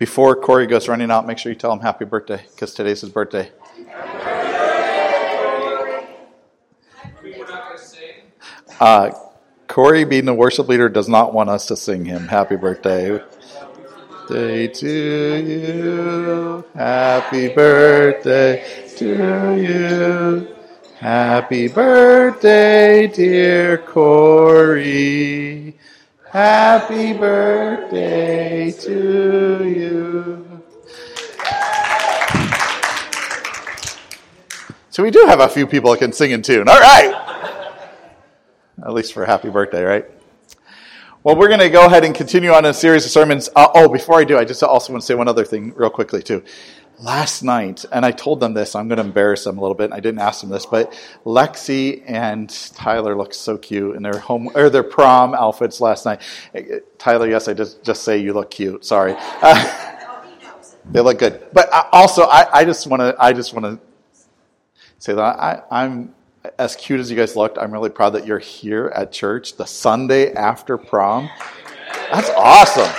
Before Corey goes running out, make sure you tell him happy birthday, because today's his birthday. Corey, being the worship leader, does not want us to sing him happy birthday. Day to you, happy birthday to you. Happy birthday, dear Corey. Happy birthday to you. So we do have a few people that can sing in tune. All right. At least for happy birthday, right? Well, we're going to go ahead and continue on a series of sermons. Before I do, I just also want to say one other thing real quickly, too. Last night, and I told them this, I'm going to embarrass them a little bit, and I didn't ask them this, but Lexi and Tyler looked so cute in their prom outfits last night. Tyler, yes, I just say you look cute. Sorry. They look good. But also, I just want to say that I'm as cute as you guys looked. I'm really proud that you're here at church the Sunday after prom. That's awesome.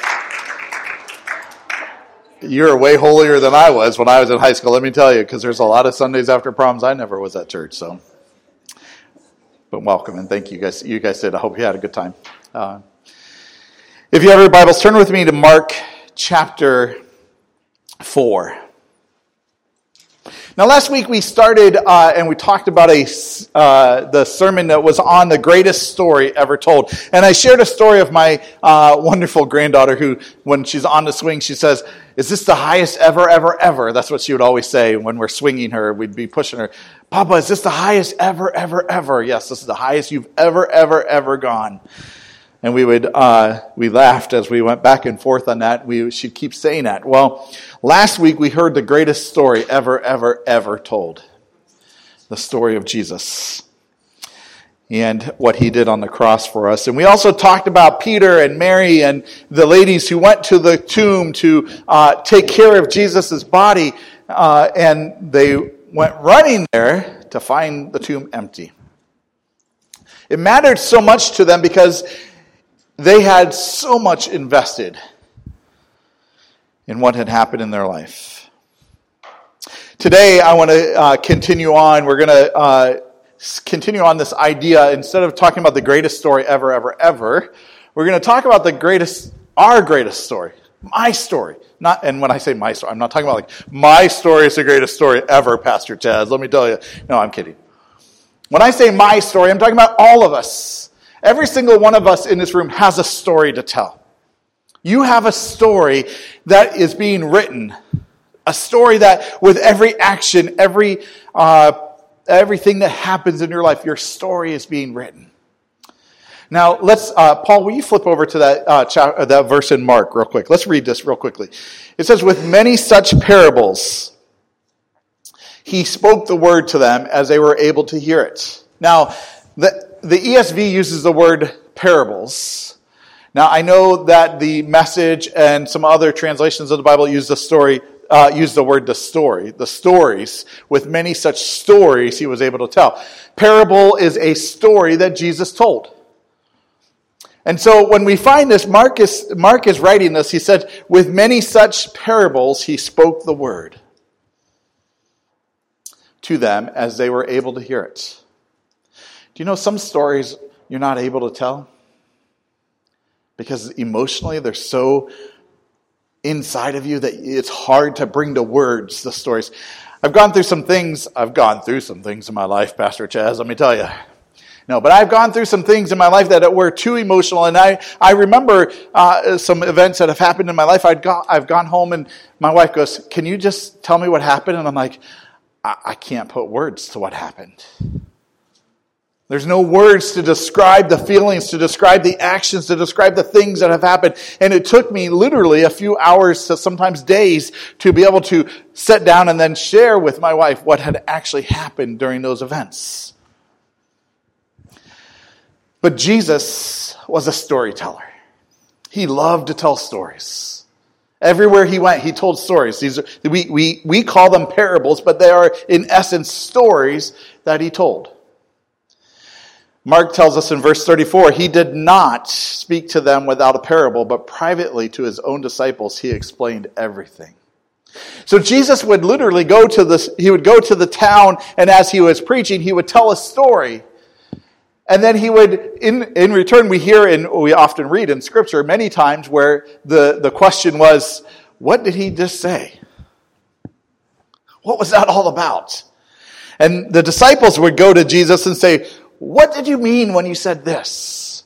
You're way holier than I was when I was in high school, let me tell you, because there's a lot of Sundays after proms I never was at church. So, but welcome and thank you guys. You guys did. I hope you had a good time. If you have your Bibles, turn with me to Mark chapter 4. Now, last week we started and we talked about the sermon that was on the greatest story ever told. And I shared a story of my wonderful granddaughter who, when she's on the swing, she says, "Is this the highest ever, ever, ever?" That's what she would always say when we're swinging her. We'd be pushing her. "Papa, is this the highest ever, ever, ever?" "Yes, this is the highest you've ever, ever, ever gone." And we laughed as we went back and forth on that. She'd keep saying that. Well, last week we heard the greatest story ever, ever, ever told. The story of Jesus and what he did on the cross for us. And we also talked about Peter and Mary and the ladies who went to the tomb to take care of Jesus' body. And they went running there to find the tomb empty. It mattered so much to them because they had so much invested in what had happened in their life. Today, I want to continue on. We're going to continue on this idea. Instead of talking about the greatest story ever, ever, ever, we're going to talk about our greatest story, my story. And when I say my story, I'm not talking about like, my story is the greatest story ever, Pastor Chaz. Let me tell you. No, I'm kidding. When I say my story, I'm talking about all of us. Every single one of us in this room has a story to tell. You have a story that is being written. A story that with every action, everything that happens in your life, your story is being written. Now, let's, Paul, will you flip over to that verse in Mark real quick? Let's read this real quickly. It says, "With many such parables, he spoke the word to them as they were able to hear it." Now, the ESV uses the word parables. Now, I know that the Message and some other translations of the Bible use the word the story. The stories. With many such stories he was able to tell. Parable is a story that Jesus told. And so when we find this, Mark is writing this. He said, "With many such parables he spoke the word to them as they were able to hear it." Do you know some stories you're not able to tell? Because emotionally they're so inside of you that it's hard to bring to words the stories. I've gone through some things in my life, Pastor Chaz, let me tell you. No, but I've gone through some things in my life that were too emotional, and I remember some events that have happened in my life. I've gone home and my wife goes, "Can you just tell me what happened?" And I'm like, I can't put words to what happened. There's no words to describe the feelings, to describe the actions, to describe the things that have happened. And it took me literally a few hours to sometimes days to be able to sit down and then share with my wife what had actually happened during those events. But Jesus was a storyteller. He loved to tell stories. Everywhere he went, he told stories. We call them parables, but they are in essence stories that he told. Mark tells us in verse 34, he did not speak to them without a parable, but privately to his own disciples he explained everything. So Jesus would literally go to the town, and as he was preaching, he would tell a story. And then he would, in return, we often read in Scripture many times where the question was, what did he just say? What was that all about? And the disciples would go to Jesus and say, what did you mean when you said this?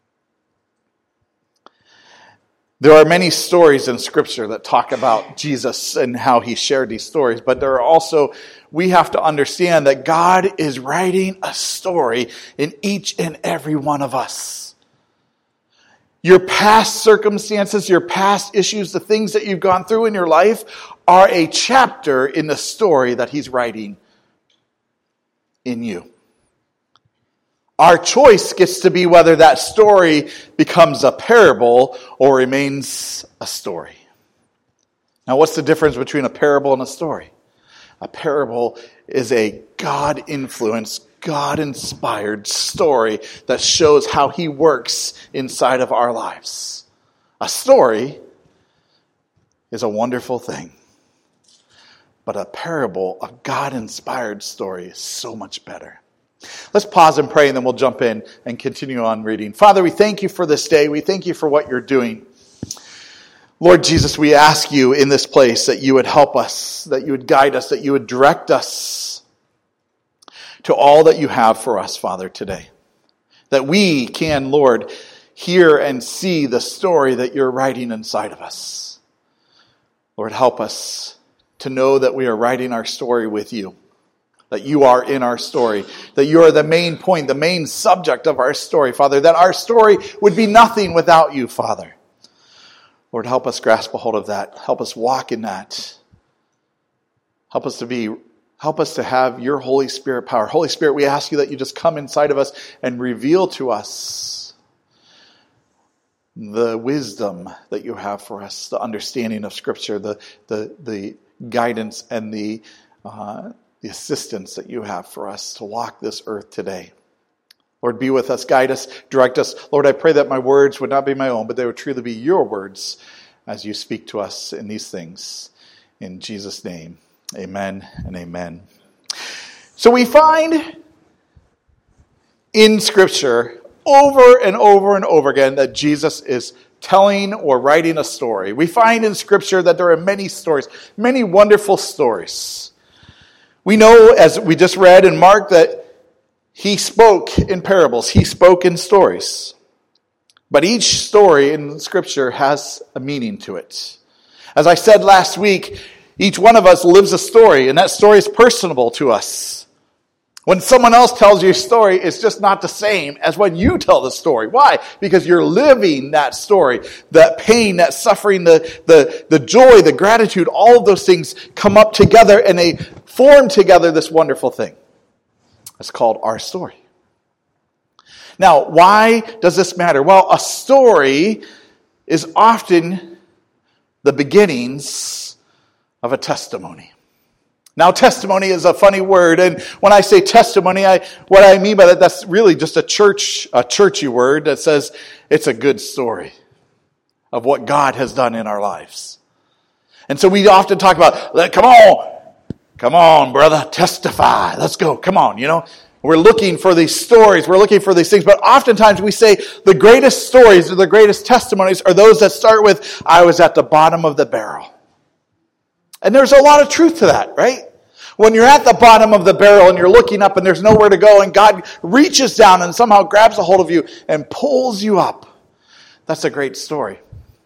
There are many stories in Scripture that talk about Jesus and how he shared these stories, but there are also, we have to understand that God is writing a story in each and every one of us. Your past circumstances, your past issues, the things that you've gone through in your life are a chapter in the story that he's writing in you. Our choice gets to be whether that story becomes a parable or remains a story. Now, what's the difference between a parable and a story? A parable is a God-influenced, God-inspired story that shows how he works inside of our lives. A story is a wonderful thing. But a parable, a God-inspired story, is so much better. Let's pause and pray, and then we'll jump in and continue on reading. Father, we thank you for this day. We thank you for what you're doing. Lord Jesus, we ask you in this place that you would help us, that you would guide us, that you would direct us to all that you have for us, Father, today. That we can, Lord, hear and see the story that you're writing inside of us. Lord, help us to know that we are writing our story with you. That you are in our story, that you are the main point, the main subject of our story, Father, that our story would be nothing without you, Father. Lord, help us grasp a hold of that. Help us walk in that. Help us to have your Holy Spirit power. Holy Spirit, we ask you that you just come inside of us and reveal to us the wisdom that you have for us, the understanding of Scripture, the guidance and the assistance that you have for us to walk this earth today. Lord, be with us, guide us, direct us. Lord, I pray that my words would not be my own, but they would truly be your words as you speak to us in these things. In Jesus' name, amen and amen. So we find in Scripture over and over and over again that Jesus is telling or writing a story. We find in Scripture that there are many stories, many wonderful stories. We know, as we just read in Mark, that he spoke in parables. He spoke in stories. But each story in Scripture has a meaning to it. As I said last week, each one of us lives a story, and that story is personable to us. When someone else tells you a story, it's just not the same as when you tell the story. Why? Because you're living that story. That pain, that suffering, the joy, the gratitude, all of those things come up together and they form together this wonderful thing. It's called our story. Now, why does this matter? Well, a story is often the beginnings of a testimony. Now, testimony is a funny word, and when I say testimony, what I mean by that, that's really just a churchy word that says it's a good story of what God has done in our lives. And so we often talk about, come on, brother, testify, let's go, come on, We're looking for these stories, we're looking for these things, but oftentimes we say the greatest stories or the greatest testimonies are those that start with, I was at the bottom of the barrel. And there's a lot of truth to that, right? When you're at the bottom of the barrel and you're looking up and there's nowhere to go and God reaches down and somehow grabs a hold of you and pulls you up, that's a great story.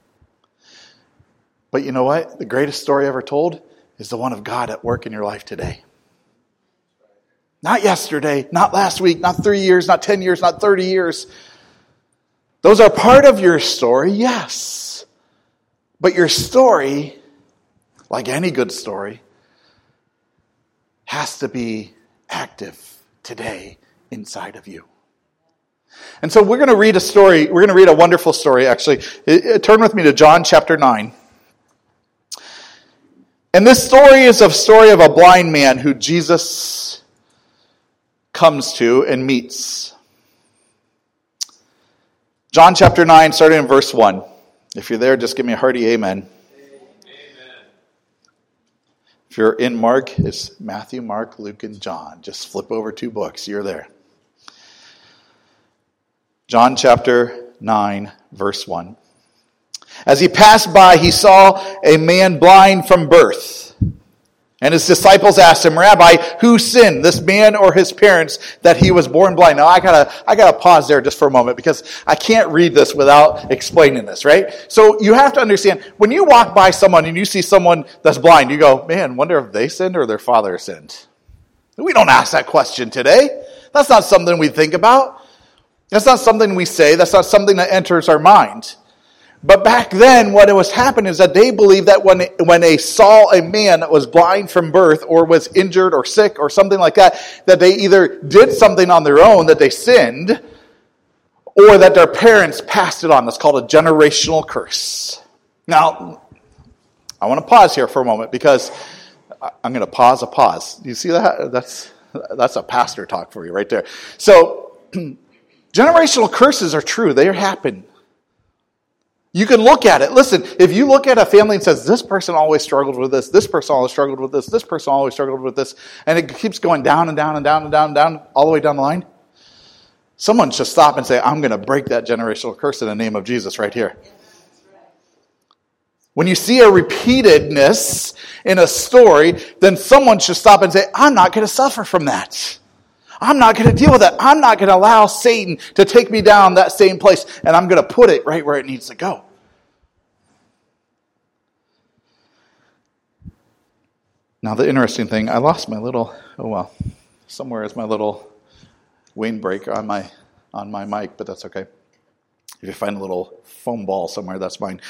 But you know what? The greatest story ever told is the one of God at work in your life today. Not yesterday, not last week, not 3 years, not 10 years, not 30 years. Those are part of your story, yes. But your story, like any good story, has to be active today inside of you. And so we're going to read a story. We're going to read a wonderful story, actually. Turn with me to John chapter 9. And this story is a story of a blind man who Jesus comes to and meets. John chapter 9, starting in verse 1. If you're there, just give me a hearty amen. If you're in Mark, it's Matthew, Mark, Luke, and John. Just flip over 2 books. You're there. John chapter 9, verse 1. As he passed by, he saw a man blind from birth. And his disciples asked him, Rabbi, who sinned, this man or his parents, that he was born blind? Now, I gotta pause there just for a moment because I can't read this without explaining this, right? So you have to understand, when you walk by someone and you see someone that's blind, you go, man, wonder if they sinned or their father sinned. We don't ask that question today. That's not something we think about. That's not something we say. That's not something that enters our mind. But back then, what was happening is that they believed that when they saw a man that was blind from birth or was injured or sick or something like that they either did something on their own, that they sinned, or that their parents passed it on. That's called a generational curse. Now, I want to pause here for a moment because I'm going to pause a pause. You see that? That's a pastor talk for you right there. So, generational curses are true. They happen. You can look at it. Listen, if you look at a family and says, this person always struggled with this person always struggled with this person always struggled with this, and it keeps going down and down and down and down and down, all the way down the line, someone should stop and say, I'm going to break that generational curse in the name of Jesus right here. When you see a repeatedness in a story, then someone should stop and say, I'm not going to suffer from that. I'm not going to deal with that. I'm not going to allow Satan to take me down that same place, and I'm going to put it right where it needs to go. Now, the interesting thing, I lost my little, somewhere is my little windbreak on my mic, but that's okay. If you find a little foam ball somewhere, that's mine.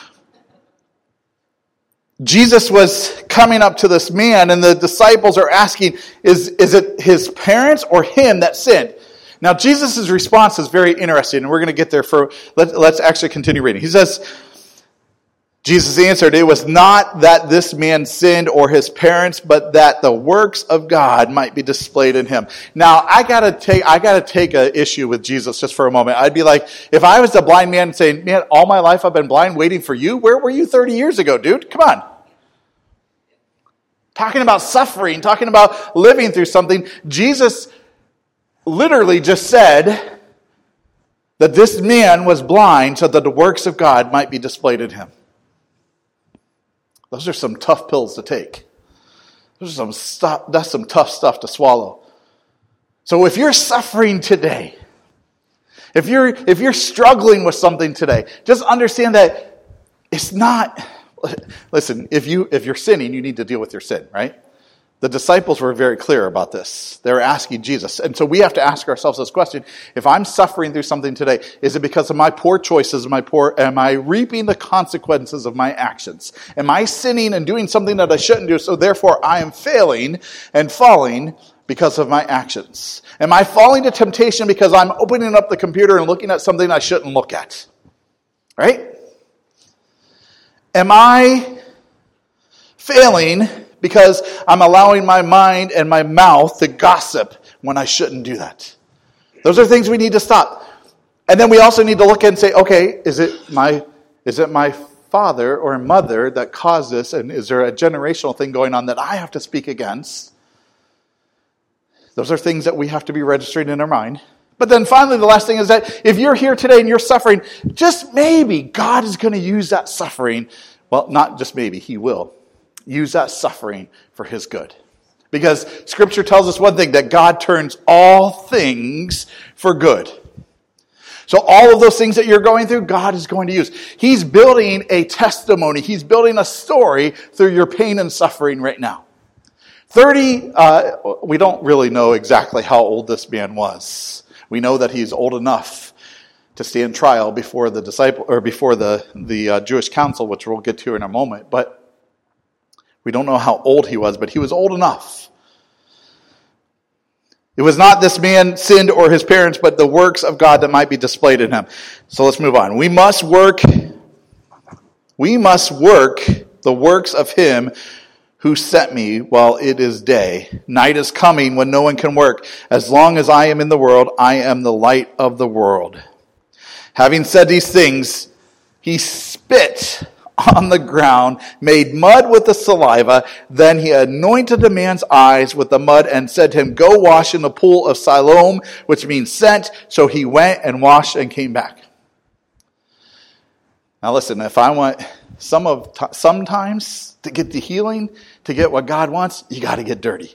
Jesus was coming up to this man, and the disciples are asking, is it his parents or him that sinned? Now, Jesus' response is very interesting, and we're going to get there let's actually continue reading. He says, Jesus answered, it was not that this man sinned or his parents, but that the works of God might be displayed in him. Now, I gotta take an issue with Jesus just for a moment. I'd be like, if I was a blind man saying, man, all my life I've been blind waiting for you, where were you 30 years ago, dude? Come on. Talking about suffering, talking about living through something. Jesus literally just said that this man was blind so that the works of God might be displayed in him. Those are some tough pills to take. That's some tough stuff to swallow. So if you're suffering today, if you're struggling with something today, just understand that it's not. Listen, if you're sinning, you need to deal with your sin, right? The disciples were very clear about this. They were asking Jesus. And so we have to ask ourselves this question. If I'm suffering through something today, is it because of my poor choices? Am I reaping the consequences of my actions? Am I sinning and doing something that I shouldn't do, so therefore I am failing and falling because of my actions? Am I falling to temptation because I'm opening up the computer and looking at something I shouldn't look at? Right? Am I failing because I'm allowing my mind and my mouth to gossip when I shouldn't do that? Those are things we need to stop. And then we also need to look and say, okay, is it my father or mother that caused this? And is there a generational thing going on that I have to speak against? Those are things that we have to be registering in our mind. But then finally, the last thing is that if you're here today and you're suffering, just maybe God is going to use that suffering. Well, not just maybe, He will use that suffering for His good. Because Scripture tells us one thing, that God turns all things for good. So all of those things that you're going through, God is going to use. He's building a testimony. He's building a story through your pain and suffering right now. We don't really know exactly how old this man was. We know that he's old enough to stand trial before the the Jewish council, which we'll get to in a moment. But we don't know how old he was, but he was old enough. It was not this man sinned or his parents, but the works of God that might be displayed in him. So let's move on. We must work the works of him who sent me while it is day. Night is coming when no one can work. As long as I am in the world, I am the light of the world. Having said these things, he spit on the ground, made mud with the saliva. Then he anointed the man's eyes with the mud and said to him, "Go wash in the pool of Siloam," which means sent. So he went and washed and came back. Now listen, if I want sometimes to get the healing, to get what God wants, you got to get dirty.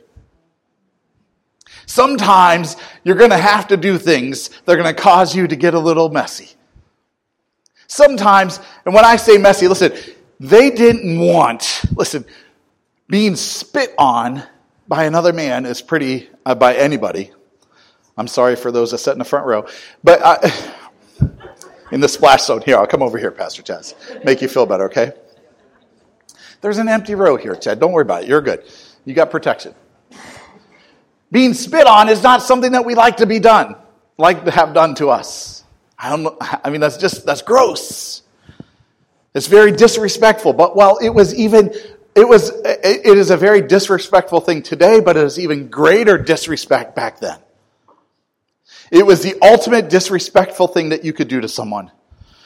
Sometimes you're going to have to do things that are going to cause you to get a little messy. Sometimes, and when I say messy, listen, they didn't want, being spit on by another man is pretty, by anybody. I'm sorry for those that sit in the front row. But in the splash zone, here, I'll come over here, Pastor Chaz. Make you feel better, okay? There's an empty row here, Chad. Don't worry about it. You're good. You got protection. Being spit on is not something that we like to have done to us. That's gross. It's very disrespectful. But it is a very disrespectful thing today, but it is even greater disrespect back then. It was the ultimate disrespectful thing that you could do to someone.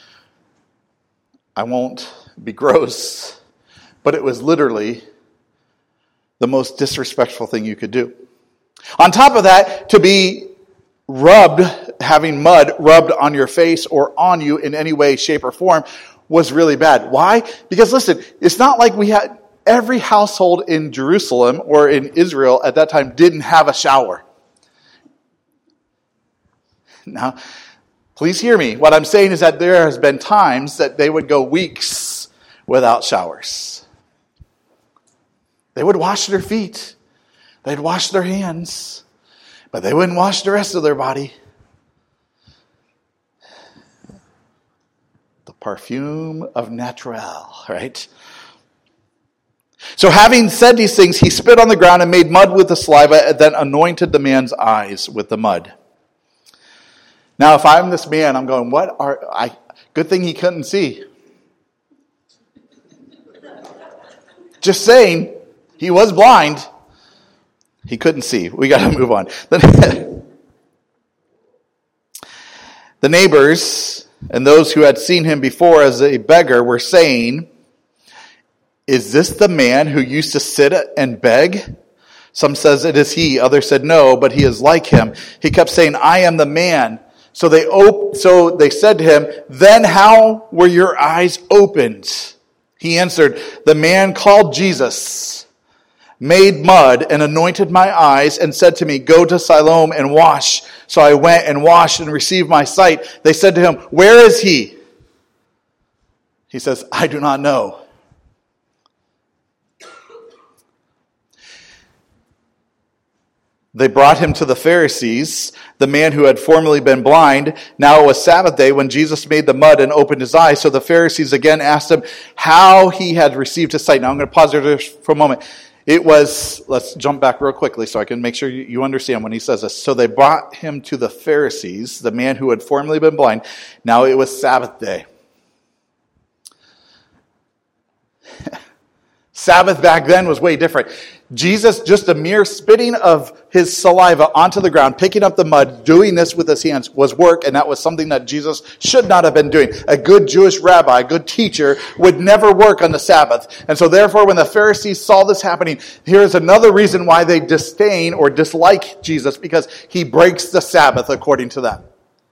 I won't be gross, but it was literally the most disrespectful thing you could do. On top of that, to be having mud rubbed on your face or on you in any way, shape, or form was really bad. Why? Because listen, it's not like we had every household in Jerusalem or in Israel at that time didn't have a shower. Now, please hear me. What I'm saying is that there has been times that they would go weeks without showers. They would wash their feet. They'd wash their hands. But they wouldn't wash the rest of their body. The perfume of Natural, right? So having said these things, he spit on the ground and made mud with the saliva and then anointed the man's eyes with the mud. Now, if I'm this man, I'm going, good thing he couldn't see. Just saying, he was blind. He couldn't see. We got to move on. The neighbors and those who had seen him before as a beggar were saying, "Is this the man who used to sit and beg?" Some says it is he. Others said no, but he is like him. He kept saying, "I am the man." So they said to him, "Then how were your eyes opened?" He answered, "The man called Jesus made mud and anointed my eyes and said to me, 'Go to Siloam and wash.' So I went and washed and received my sight." They said to him, "Where is he?" He says, "I do not know." They brought him to the Pharisees, the man who had formerly been blind. Now it was Sabbath day when Jesus made the mud and opened his eyes. So the Pharisees again asked him how he had received his sight. Now I'm going to pause there for a moment. Let's jump back real quickly so I can make sure you understand when he says this. So they brought him to the Pharisees, the man who had formerly been blind. Now it was Sabbath day. Sabbath back then was way different. Jesus, just a mere spitting of his saliva onto the ground, picking up the mud, doing this with his hands was work, and that was something that Jesus should not have been doing. A good Jewish rabbi, a good teacher, would never work on the Sabbath. And so therefore, when the Pharisees saw this happening, here's another reason why they disdain or dislike Jesus, because he breaks the Sabbath according to them.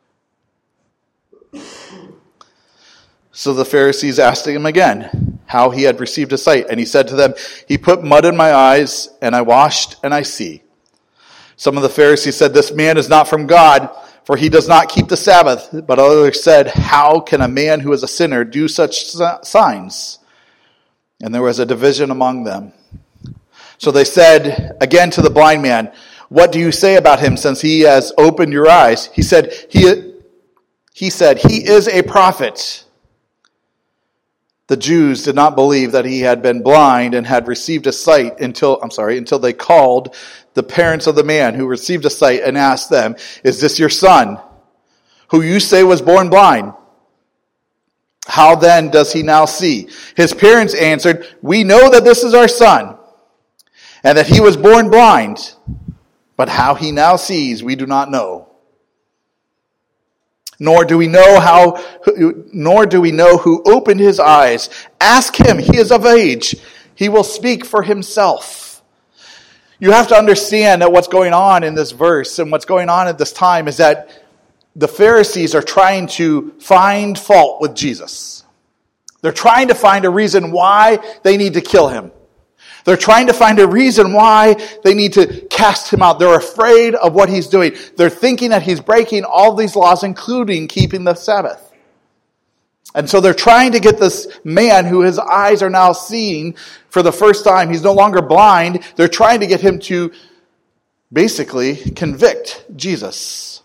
So the Pharisees asked him again how he had received his sight. And he said to them, "He put mud in my eyes, and I washed, and I see." Some of the Pharisees said, "This man is not from God, for he does not keep the Sabbath." But others said, "How can a man who is a sinner do such signs?" And there was a division among them. So they said again to the blind man, "What do you say about him, since he has opened your eyes?" He said, he is a prophet. The Jews did not believe that he had been blind and had received a sight until they called the parents of the man who received a sight and asked them, "Is this your son, who you say was born blind? How then does he now see?" His parents answered, "We know that this is our son, and that he was born blind, but how he now sees we do not know." Nor do we know who opened his eyes. Ask him, he is of age. He will speak for himself. You have to understand that what's going on in this verse and what's going on at this time is that the Pharisees are trying to find fault with Jesus. They're trying to find a reason why they need to kill him. They're trying to find a reason why they need to cast him out. They're afraid of what he's doing. They're thinking that he's breaking all these laws, including keeping the Sabbath. And so they're trying to get this man who his eyes are now seeing for the first time. He's no longer blind. They're trying to get him to basically convict Jesus.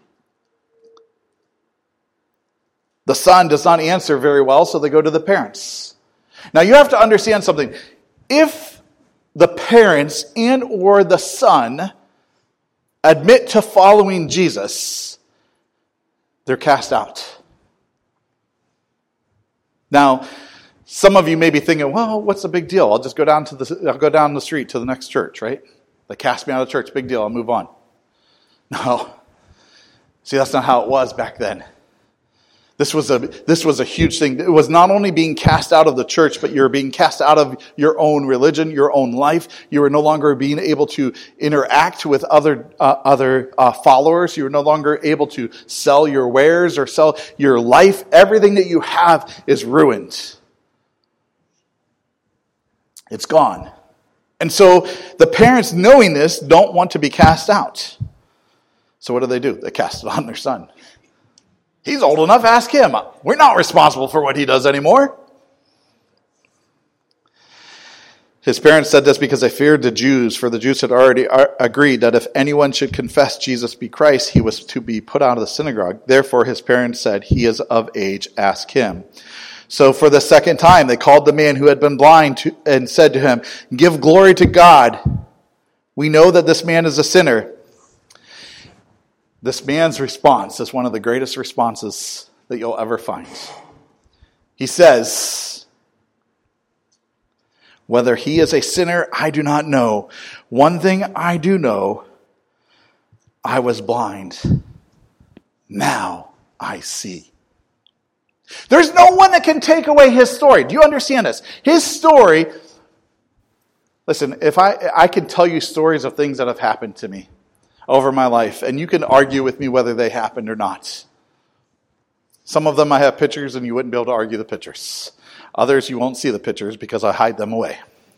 The son does not answer very well, so they go to the parents. Now you have to understand something. If the parents and or the son admit to following Jesus, they're cast out. Now, some of you may be thinking, well, what's the big deal? I'll just go down the street to the next church, right? They cast me out of church, big deal, I'll move on. No. See, that's not how it was back then. This was a huge thing. It was not only being cast out of the church, but you're being cast out of your own religion, your own life. You were no longer being able to interact with other followers. You were no longer able to sell your wares or sell your life. Everything that you have is ruined. It's gone. And so the parents, knowing this, don't want to be cast out. So what do? They cast it on their son. He's old enough, ask him. We're not responsible for what he does anymore. His parents said this because they feared the Jews, for the Jews had already agreed that if anyone should confess Jesus be Christ, he was to be put out of the synagogue. Therefore, his parents said, he is of age, ask him. So for the second time, they called the man who had been blind and said to him, give glory to God. We know that this man is a sinner. This man's response is one of the greatest responses that you'll ever find. He says, whether he is a sinner, I do not know. One thing I do know, I was blind. Now I see. There's no one that can take away his story. Do you understand this? His story, listen, if I can tell you stories of things that have happened to me over my life, and you can argue with me whether they happened or not. Some of them I have pictures and you wouldn't be able to argue the pictures. Others you won't see the pictures because I hide them away.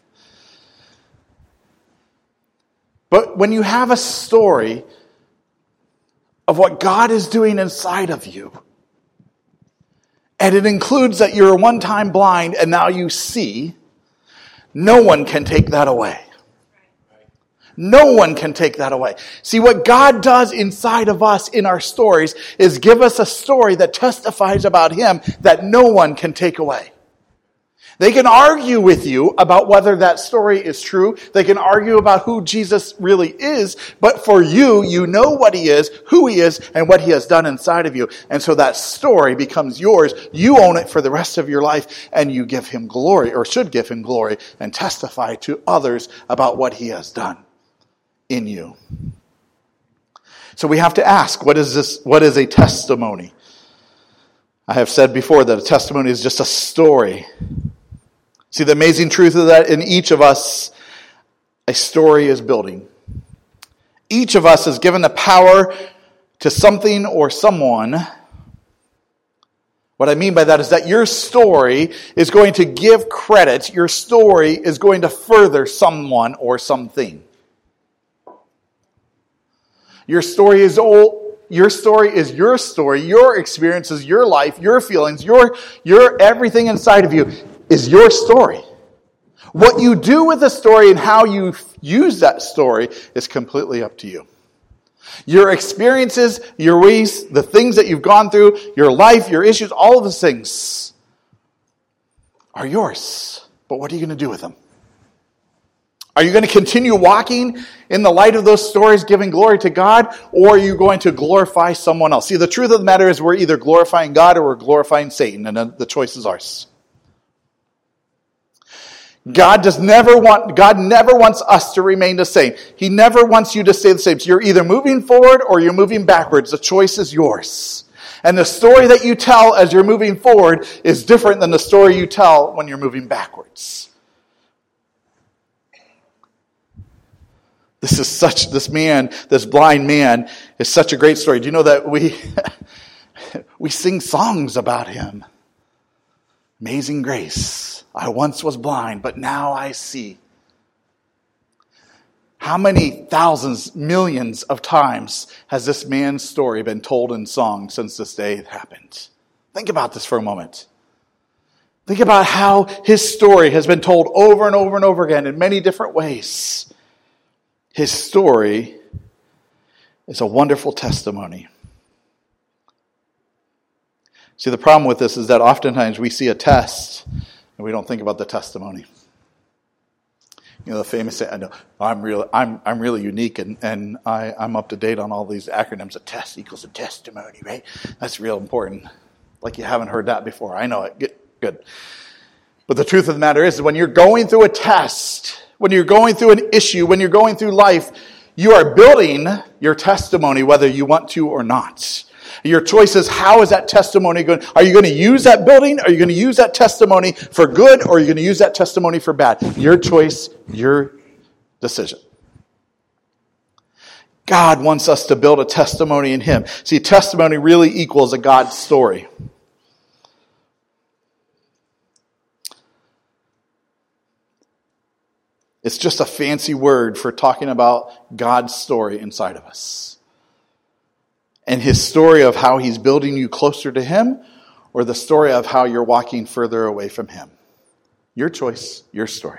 But when you have a story of what God is doing inside of you, and it includes that you're one time blind and now you see, no one can take that away. No one can take that away. See, what God does inside of us in our stories is give us a story that testifies about him that no one can take away. They can argue with you about whether that story is true. They can argue about who Jesus really is. But for you, you know what he is, who he is, and what he has done inside of you. And so that story becomes yours. You own it for the rest of your life, and you give him glory, or should give him glory, and testify to others about what he has done in you. So we have to ask, what is this? What is a testimony? I have said before that a testimony is just a story. See, the amazing truth is that in each of us, a story is building. Each of us is given the power to something or someone. What I mean by that is that your story is going to give credit. Your story is going to further someone or something. Your story is your story is your story. Your experiences, your life, your feelings, your everything inside of you is your story. What you do with the story and how you use that story is completely up to you. Your experiences, your ways, the things that you've gone through, your life, your issues, all of those things are yours. But what are you going to do with them? Are you going to continue walking in the light of those stories, giving glory to God, or are you going to glorify someone else? See, the truth of the matter is we're either glorifying God or we're glorifying Satan, and the choice is ours. God never wants us to remain the same. He never wants you to stay the same. So you're either moving forward or you're moving backwards. The choice is yours. And the story that you tell as you're moving forward is different than the story you tell when you're moving backwards. This blind man is such a great story. Do you know that we sing songs about him? Amazing grace. I once was blind, but now I see. How many thousands, millions of times has this man's story been told in song since this day happened? Think about this for a moment. Think about how his story has been told over and over and over again in many different ways. His story is a wonderful testimony. See, the problem with this is that oftentimes we see a test and we don't think about the testimony. You know, the famous saying, I know, I'm really unique and I'm up to date on all these acronyms. A test equals a testimony, right? That's real important. Like you haven't heard that before. I know it. Good. But the truth of the matter is when you're going through a test, when you're going through an issue, when you're going through life, you are building your testimony whether you want to or not. Your choice is, how is that testimony going? Are you going to use that building? Are you going to use that testimony for good? Or are you going to use that testimony for bad? Your choice, your decision. God wants us to build a testimony in Him. See, testimony really equals a God story. It's just a fancy word for talking about God's story inside of us. And His story of how He's building you closer to Him, or the story of how you're walking further away from Him. Your choice, your story.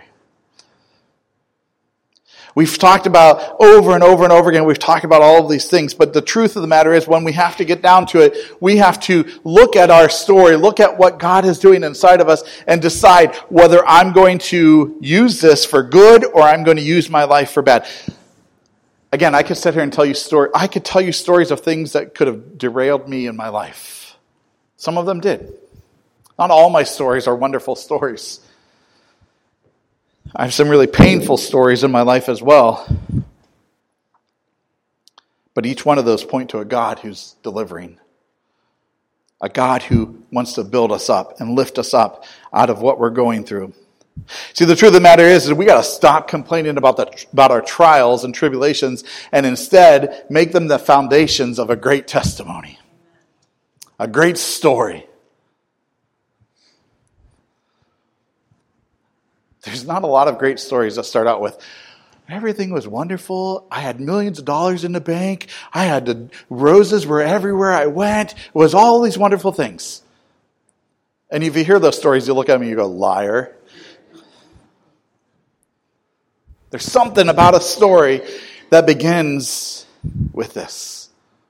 We've talked about over and over and over again, we've talked about all of these things, but the truth of the matter is when we have to get down to it, we have to look at our story, look at what God is doing inside of us, and decide whether I'm going to use this for good or I'm going to use my life for bad. Again, I could sit here and tell you I could tell you stories of things that could have derailed me in my life. Some of them did. Not all my stories are wonderful stories. I have some really painful stories in my life as well. But each one of those point to a God who's delivering. A God who wants to build us up and lift us up out of what we're going through. See, the truth of the matter is we got to stop complaining about our trials and tribulations and instead make them the foundations of a great testimony. A great story. There's not a lot of great stories that start out with, everything was wonderful. I had millions of dollars in the bank. I had the roses were everywhere I went. It was all these wonderful things. And if you hear those stories, you look at me and you go, liar. There's something about a story that begins with this.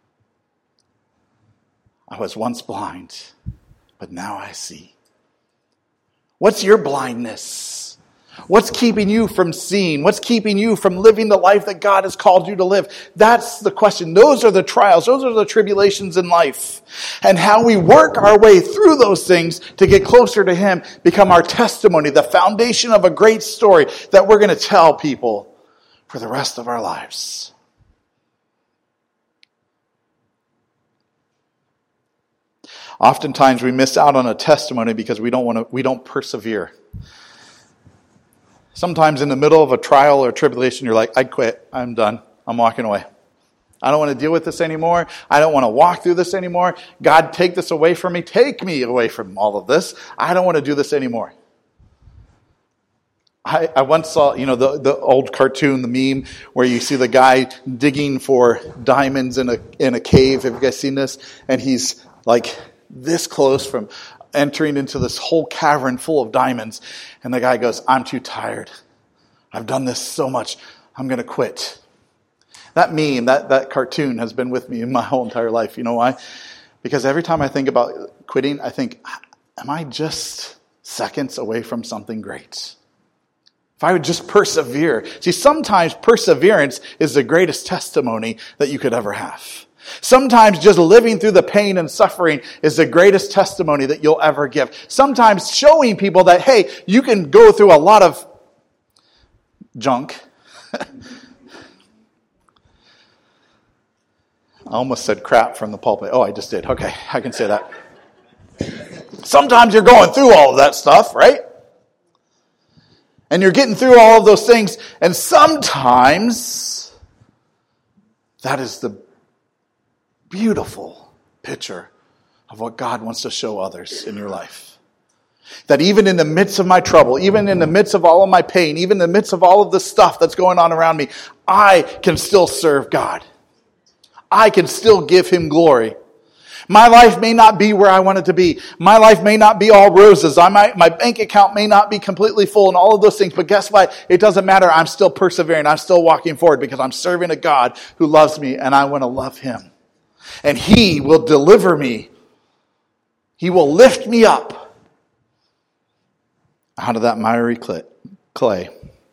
I was once blind, but now I see. What's your blindness? What's keeping you from seeing? What's keeping you from living the life that God has called you to live? That's the question. Those are the trials. Those are the tribulations in life. And how we work our way through those things to get closer to Him become our testimony, the foundation of a great story that we're going to tell people for the rest of our lives. Oftentimes we miss out on a testimony because we don't persevere. Sometimes in the middle of a trial or tribulation, you're like, I quit. I'm done. I'm walking away. I don't want to deal with this anymore. I don't want to walk through this anymore. God, take this away from me. Take me away from all of this. I don't want to do this anymore. I once saw, the old cartoon, the meme, where you see the guy digging for diamonds in a cave. Have you guys seen this? And he's like this close from entering into this whole cavern full of diamonds. And the guy goes, I'm too tired. I've done this so much. I'm going to quit. That meme, that cartoon has been with me in my whole entire life. You know why? Because every time I think about quitting, I think, am I just seconds away from something great? If I would just persevere. See, sometimes perseverance is the greatest testimony that you could ever have. Sometimes just living through the pain and suffering is the greatest testimony that you'll ever give. Sometimes showing people that, hey, you can go through a lot of junk. I almost said crap from the pulpit. Oh, I just did. Okay, I can say that. Sometimes you're going through all of that stuff, right? And you're getting through all of those things. And sometimes that is the beautiful picture of what God wants to show others in your life. That even in the midst of my trouble, even in the midst of all of my pain, even in the midst of all of the stuff that's going on around me, I can still serve God. I can still give Him glory. My life may not be where I want it to be. My life may not be all roses. My bank account may not be completely full and all of those things. But guess what? It doesn't matter. I'm still persevering. I'm still walking forward because I'm serving a God who loves me and I want to love Him. And He will deliver me. He will lift me up out of that miry clay.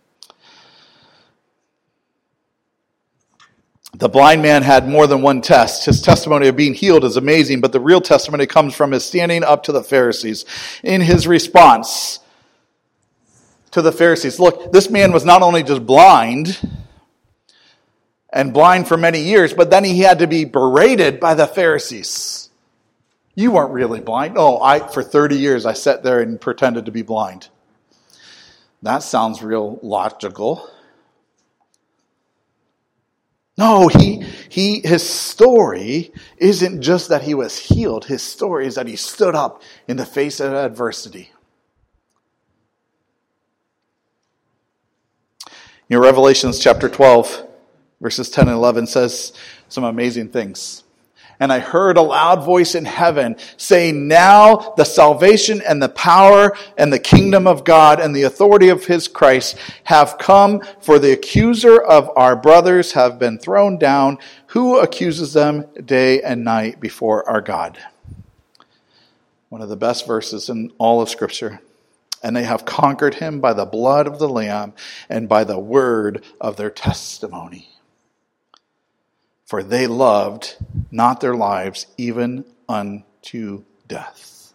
The blind man had more than one test. His testimony of being healed is amazing, but the real testimony comes from his standing up to the Pharisees. In his response to the Pharisees, look, this man was not only just blind, and blind for many years, but then he had to be berated by the Pharisees. You weren't really blind. Oh, for 30 years I sat there and pretended to be blind. That sounds real logical. No, his story isn't just that he was healed. His story is that he stood up in the face of adversity. You know, Revelations chapter 12, verses 10 and 11 says some amazing things. And I heard a loud voice in heaven saying, now the salvation and the power and the kingdom of God and the authority of His Christ have come, for the accuser of our brothers have been thrown down, who accuses them day and night before our God. One of the best verses in all of Scripture. And they have conquered him by the blood of the Lamb and by the word of their testimony. For they loved not their lives even unto death.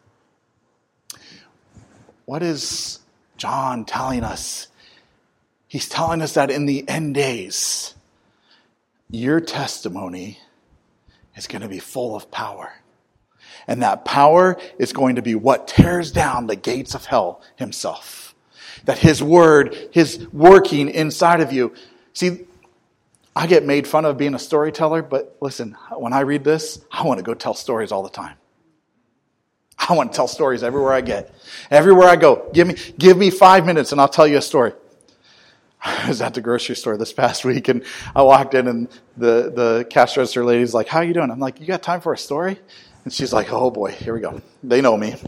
What is John telling us? He's telling us that in the end days, your testimony is going to be full of power. And that power is going to be what tears down the gates of hell himself. That His word, His working inside of you. See, I get made fun of being a storyteller, but listen, when I read this, I want to go tell stories all the time. I want to tell stories everywhere I get. Everywhere I go. Give me 5 minutes and I'll tell you a story. I was at the grocery store this past week and I walked in and the cash register lady's like, how are you doing? I'm like, you got time for a story? And she's like, oh boy, here we go. They know me.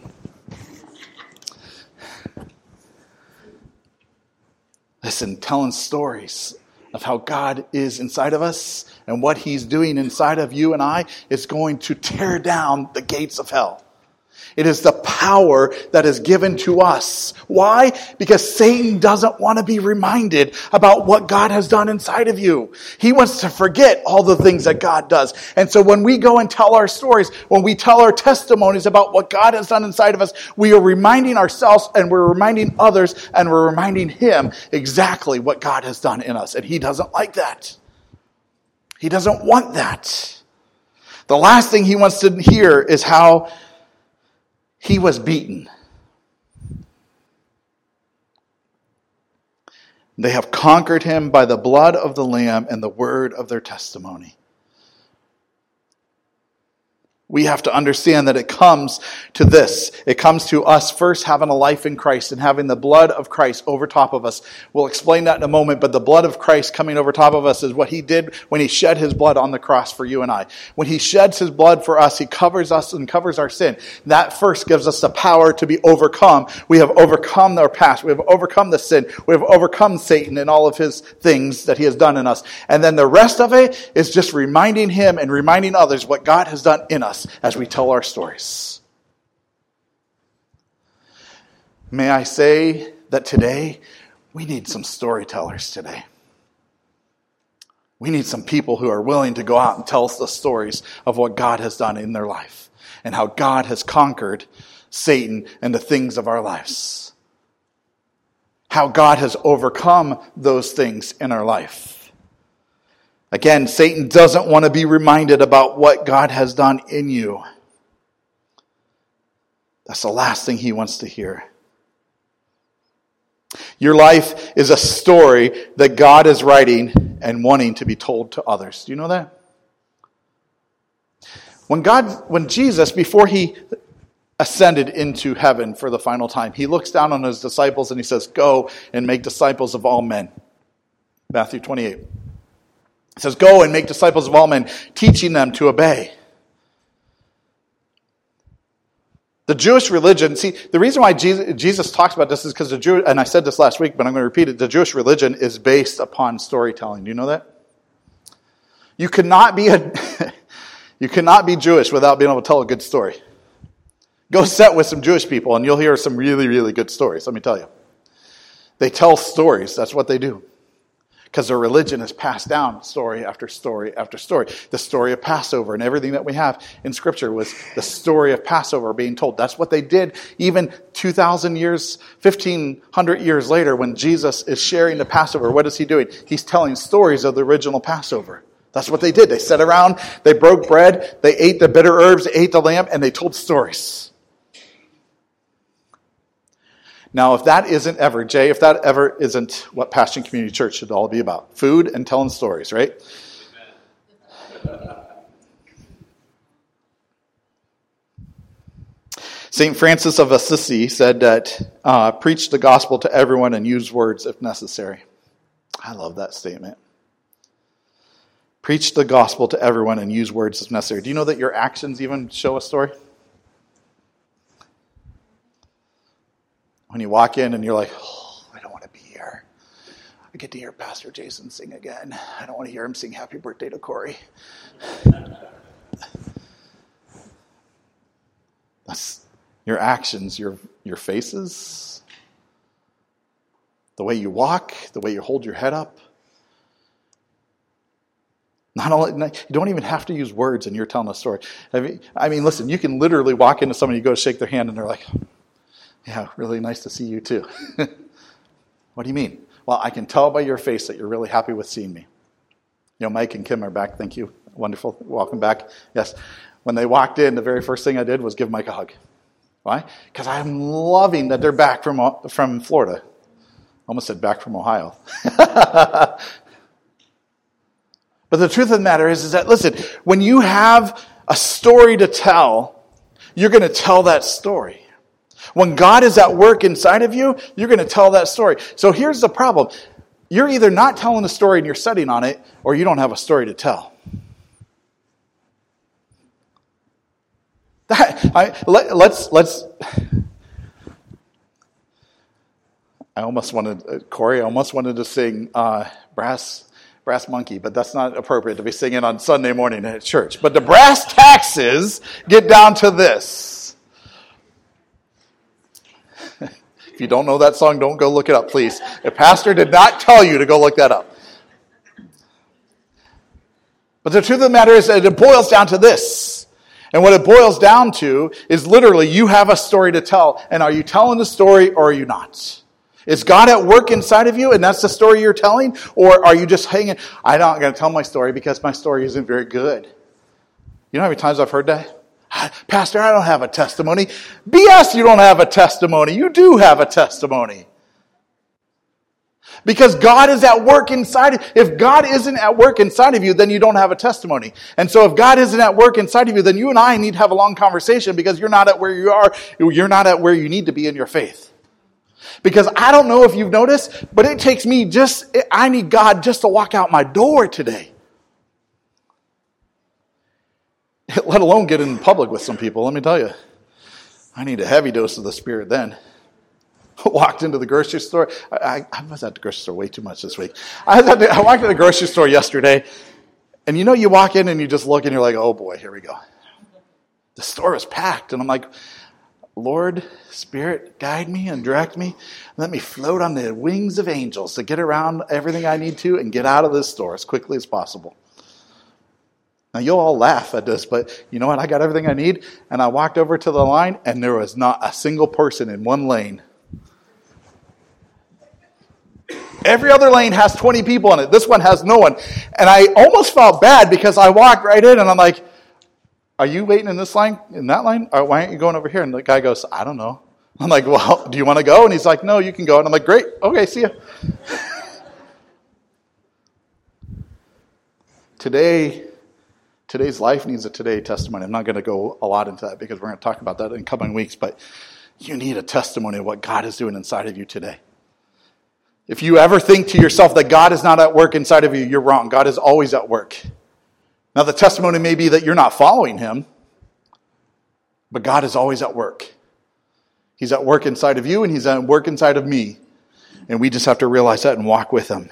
Listen, telling stories of how God is inside of us and what He's doing inside of you and I is going to tear down the gates of hell. It is the power that is given to us. Why? Because Satan doesn't want to be reminded about what God has done inside of you. He wants to forget all the things that God does. And so when we go and tell our stories, when we tell our testimonies about what God has done inside of us, we are reminding ourselves and we're reminding others and we're reminding Him exactly what God has done in us. And He doesn't like that. He doesn't want that. The last thing He wants to hear is how He was beaten. They have conquered Him by the blood of the Lamb and the word of their testimony. We have to understand that it comes to this. It comes to us first having a life in Christ and having the blood of Christ over top of us. We'll explain that in a moment, but the blood of Christ coming over top of us is what He did when He shed His blood on the cross for you and I. When He sheds His blood for us, He covers us and covers our sin. That first gives us the power to be overcome. We have overcome our past. We have overcome the sin. We have overcome Satan and all of his things that he has done in us. And then the rest of it is just reminding Him and reminding others what God has done in us as we tell our stories. May I say that today, we need some storytellers today. We need some people who are willing to go out and tell us the stories of what God has done in their life and how God has conquered Satan and the things of our lives. How God has overcome those things in our life. Again, Satan doesn't want to be reminded about what God has done in you. That's the last thing he wants to hear. Your life is a story that God is writing and wanting to be told to others. Do you know that? When Jesus, before he ascended into heaven for the final time, he looks down on his disciples and he says, "Go and make disciples of all men." Matthew 28. It says, "Go and make disciples of all men, teaching them to obey." The Jewish religion, see, the reason why Jesus talks about this is because the Jew, and I said this last week, but I'm going to repeat it, the Jewish religion is based upon storytelling. Do you know that? You cannot be Jewish without being able to tell a good story. Go sit with some Jewish people and you'll hear some really, really good stories, let me tell you. They tell stories, that's what they do. Because their religion is passed down story after story after story. The story of Passover and everything that we have in Scripture was the story of Passover being told. That's what they did even 2,000 years, 1,500 years later when Jesus is sharing the Passover. What is he doing? He's telling stories of the original Passover. That's what they did. They sat around, they broke bread, they ate the bitter herbs, they ate the lamb, and they told stories. Now, if that isn't what Passion Community Church should all be about, food and telling stories, right? St. Francis of Assisi said that preach the gospel to everyone and use words if necessary. I love that statement. Preach the gospel to everyone and use words if necessary. Do you know that your actions even show a story? When you walk in and you're like, "Oh, I don't want to be here. I get to hear Pastor Jason sing again. I don't want to hear him sing Happy Birthday to Corey." That's your actions, your faces, the way you walk, the way you hold your head up. Not only, you don't even have to use words and you're telling a story. Listen, you can literally walk into somebody, you go to shake their hand and they're like, "Yeah, really nice to see you too." What do you mean? Well, I can tell by your face that you're really happy with seeing me. Mike and Kim are back. Thank you. Wonderful. Welcome back. Yes. When they walked in, the very first thing I did was give Mike a hug. Why? Because I'm loving that they're back from Florida. Almost said back from Ohio. But the truth of the matter is that, listen, when you have a story to tell, you're going to tell that story. When God is at work inside of you, you're going to tell that story. So here's the problem. You're either not telling the story and you're sitting on it, or you don't have a story to tell. Corey, I almost wanted to sing Brass Monkey, but that's not appropriate to be singing on Sunday morning at church. But the brass taxes get down to this. If you don't know that song, don't go look it up, please. The pastor did not tell you to go look that up. But the truth of the matter is that it boils down to this. And what it boils down to is literally you have a story to tell. And are you telling the story or are you not? Is God at work inside of you and that's the story you're telling? Or are you just hanging, "I'm not going to tell my story because my story isn't very good"? You know how many times I've heard that? "Pastor, I don't have a testimony." BS, you don't have a testimony. You do have a testimony. Because God is at work inside. If God isn't at work inside of you, then you don't have a testimony. And so if God isn't at work inside of you, then you and I need to have a long conversation because you're not at where you are. You're not at where you need to be in your faith. Because I don't know if you've noticed, but it takes me I need God just to walk out my door today. Let alone get in public with some people, let me tell you. I need a heavy dose of the Spirit then. Walked into the grocery store. I was at the grocery store way too much this week. I walked to the grocery store yesterday, and you walk in and you just look and you're like, "Oh boy, here we go." The store is packed, and I'm like, "Lord, Spirit, guide me and direct me. Let me float on the wings of angels to get around everything I need to and get out of this store as quickly as possible." Now, you'll all laugh at this, but you know what? I got everything I need, and I walked over to the line, and there was not a single person in one lane. Every other lane has 20 people in it. This one has no one. And I almost felt bad because I walked right in and I'm like, are you waiting in this line, in that line? Or why aren't you going over here? And the guy goes, I don't know. I'm like, well, do you want to go? And he's like, no, you can go. And I'm like, great. Okay, see ya. Today's life needs a today testimony. I'm not going to go a lot into that because we're going to talk about that in coming weeks. But you need a testimony of what God is doing inside of you today. If you ever think to yourself that God is not at work inside of you, you're wrong. God is always at work. Now, the testimony may be that you're not following him, but God is always at work. He's at work inside of you, and he's at work inside of me. And we just have to realize that and walk with him.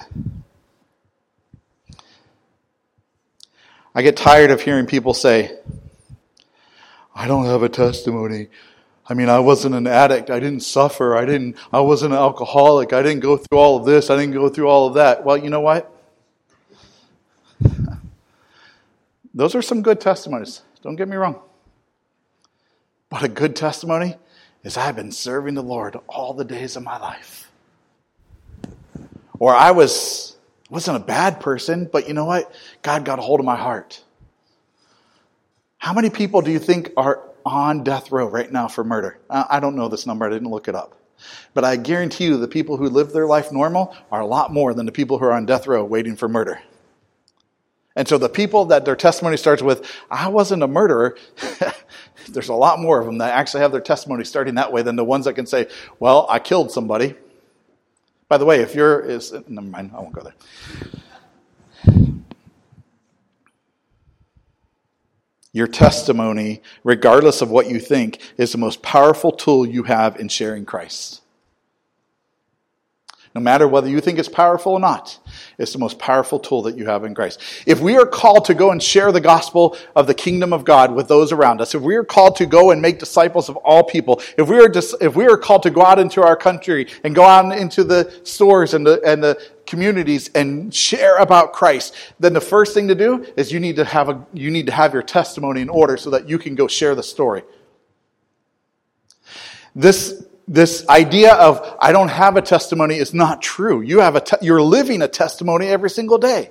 I get tired of hearing people say, I don't have a testimony. I mean, I wasn't an addict. I didn't suffer. I wasn't an alcoholic. I didn't go through all of this. I didn't go through all of that. Well, you know what? Those are some good testimonies. Don't get me wrong. But a good testimony is I've been serving the Lord all the days of my life. Or I wasn't a bad person, but you know what? God got a hold of my heart. How many people do you think are on death row right now for murder? I don't know this number. I didn't look it up. But I guarantee you the people who live their life normal are a lot more than the people who are on death row waiting for murder. And so the people that their testimony starts with, I wasn't a murderer, there's a lot more of them that actually have their testimony starting that way than the ones that can say, well, I killed somebody. By the way, never mind, I won't go there. Your testimony, regardless of what you think, is the most powerful tool you have in sharing Christ. No matter whether you think it's powerful or not, it's the most powerful tool that you have in Christ. If we are called to go and share the gospel of the kingdom of God with those around us, if we are called to go and make disciples of all people, if we are called to go out into our country and go out into the stores and the communities and share about Christ, then the first thing to do is you need to have your testimony in order so that you can go share the story. This idea of I don't have a testimony is not true. You're living a testimony every single day.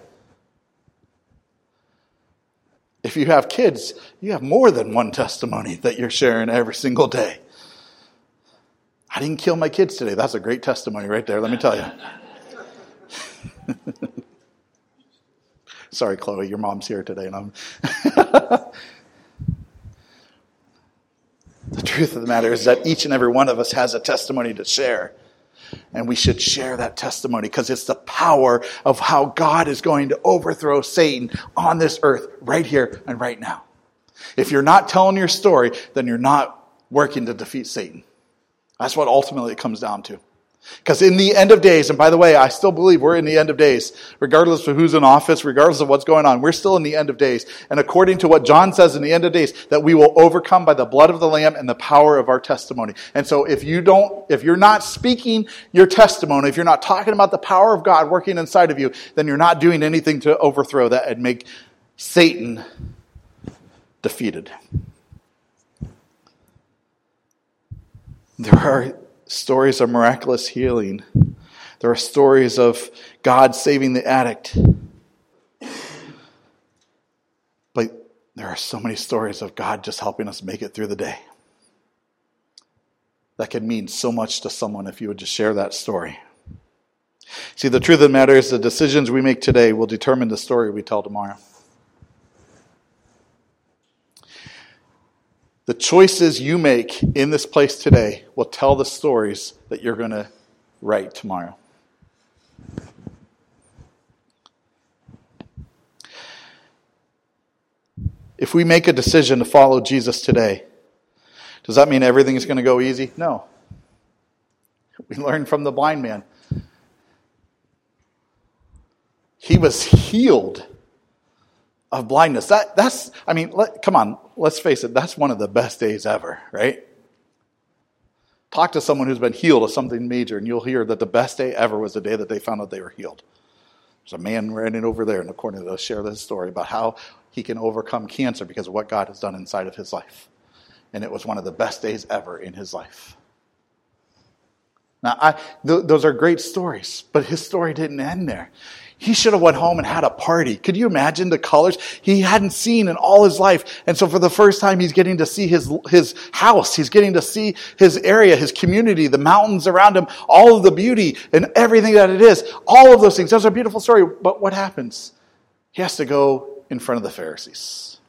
If you have kids, you have more than one testimony that you're sharing every single day. I didn't kill my kids today. That's a great testimony right there, let me tell you. Sorry, Chloe, your mom's here today. And the truth of the matter is that each and every one of us has a testimony to share. And we should share that testimony because it's the power of how God is going to overthrow Satan on this earth right here and right now. If you're not telling your story, then you're not working to defeat Satan. That's what ultimately it comes down to. Because in the end of days, and by the way, I still believe we're in the end of days, regardless of who's in office, regardless of what's going on, we're still in the end of days. And according to what John says in the end of days, that we will overcome by the blood of the Lamb and the power of our testimony. And so if you're not speaking your testimony, if you're not talking about the power of God working inside of you, then you're not doing anything to overthrow that and make Satan defeated. There are stories of miraculous healing. There are stories of God saving the addict. But there are so many stories of God just helping us make it through the day. That could mean so much to someone if you would just share that story. See, the truth of the matter is the decisions we make today will determine the story we tell tomorrow. The choices you make in this place today will tell the stories that you're going to write tomorrow. If we make a decision to follow Jesus today, does that mean everything is going to go easy? No. We learned from the blind man. He was healed of blindness. Come on, let's face it, that's one of the best days ever, right? Talk to someone who's been healed of something major, and you'll hear that the best day ever was the day that they found out they were healed. There's a man running over there in the corner that'll share this story about how he can overcome cancer because of what God has done inside of his life. And it was one of the best days ever in his life. Now, those are great stories, but his story didn't end there. He should have went home and had a party. Could you imagine the colors he hadn't seen in all his life? And so for the first time, he's getting to see his house. He's getting to see his area, his community, the mountains around him, all of the beauty and everything that it is. All of those things. Those are a beautiful story. But what happens? He has to go in front of the Pharisees.